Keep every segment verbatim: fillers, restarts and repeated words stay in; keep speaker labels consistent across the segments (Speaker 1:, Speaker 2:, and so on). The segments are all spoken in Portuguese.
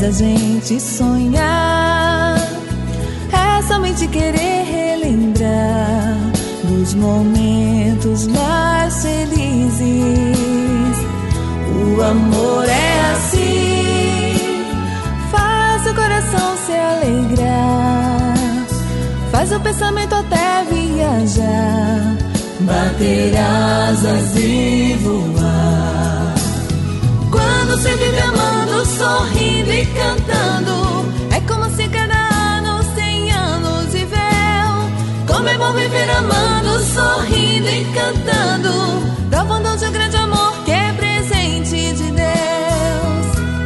Speaker 1: faz a gente sonhar. É somente querer relembrar dos momentos mais felizes. O amor é assim, faz o coração se alegrar, faz o pensamento até viajar, bater asas e voar. Quando se vive amando, sorrindo e cantando, é como se cada ano, cem anos viveu. Como é bom viver amando, sorrindo e cantando, provando de um grande amor que é presente de Deus.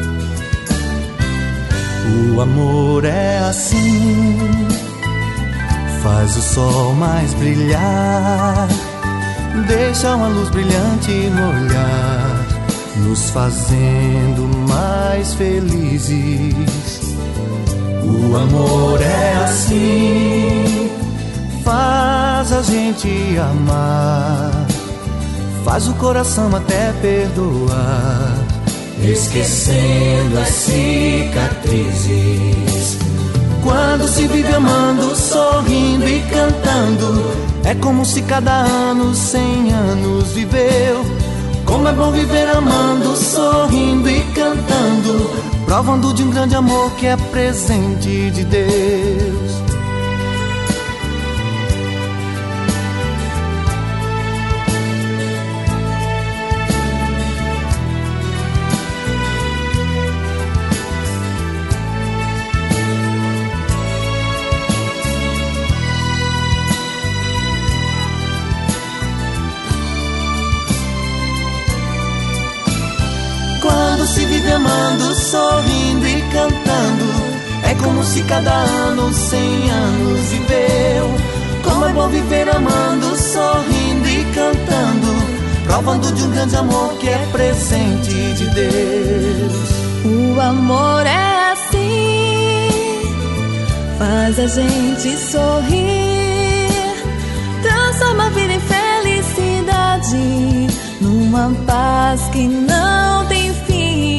Speaker 2: O amor é assim, faz o sol mais brilhar, deixa uma luz brilhante no olhar, nos fazendo mais felizes. O amor é assim, faz a gente amar, faz o coração até perdoar, esquecendo as cicatrizes. Quando se vive amando, sorrindo e cantando, é como se cada ano, cem anos viveu. Como é bom viver amando, sorrindo e cantando, provando de um grande amor que é presente de Deus. Se vive amando, sorrindo e cantando, é como se cada ano, cem anos viveu. Como é bom viver amando, sorrindo e cantando, provando de um grande amor que é presente de Deus.
Speaker 1: O amor é assim, faz a gente sorrir, transforma a vida em felicidade, numa paz que não tem fim.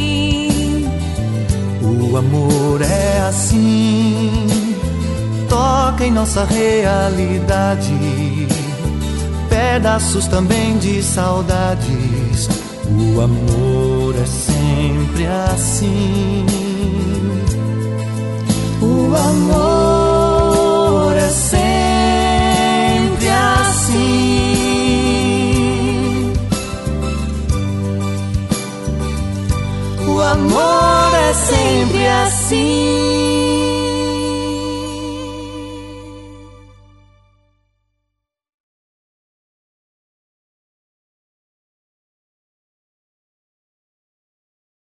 Speaker 2: O amor é assim, toca em nossa realidade, pedaços também de saudades. O amor é sempre assim. O amor é sempre assim. O amor é sempre assim.